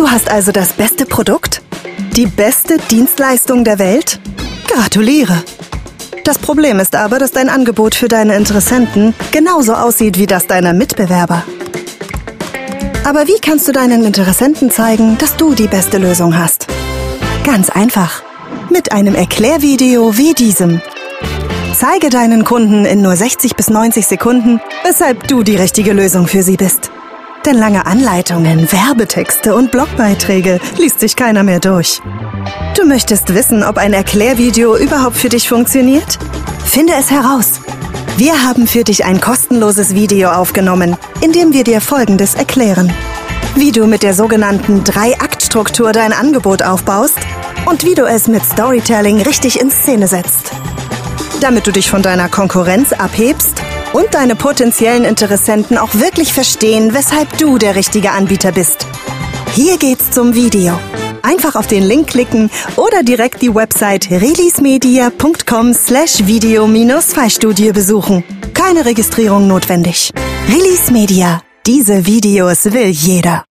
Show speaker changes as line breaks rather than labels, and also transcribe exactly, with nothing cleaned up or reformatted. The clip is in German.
Du hast also das beste Produkt? Die beste Dienstleistung der Welt? Gratuliere! Das Problem ist aber, dass dein Angebot für deine Interessenten genauso aussieht wie das deiner Mitbewerber. Aber wie kannst du deinen Interessenten zeigen, dass du die beste Lösung hast? Ganz einfach. Mit einem Erklärvideo wie diesem. Zeige deinen Kunden in nur sechzig bis neunzig Sekunden, weshalb du die richtige Lösung für sie bist. Denn lange Anleitungen, Werbetexte und Blogbeiträge liest sich keiner mehr durch. Du möchtest wissen, ob ein Erklärvideo überhaupt für dich funktioniert? Finde es heraus. Wir haben für dich ein kostenloses Video aufgenommen, in dem wir dir Folgendes erklären. Wie du mit der sogenannten Drei-Akt-Struktur dein Angebot aufbaust und wie du es mit Storytelling richtig in Szene setzt. Damit du dich von deiner Konkurrenz abhebst und deine potenziellen Interessenten auch wirklich verstehen, weshalb du der richtige Anbieter bist. Hier geht's zum Video. Einfach auf den Link klicken oder direkt die Website releasemedia punkt com slash video minus Fallstudie besuchen. Keine Registrierung notwendig. Release Media. Diese Videos will jeder.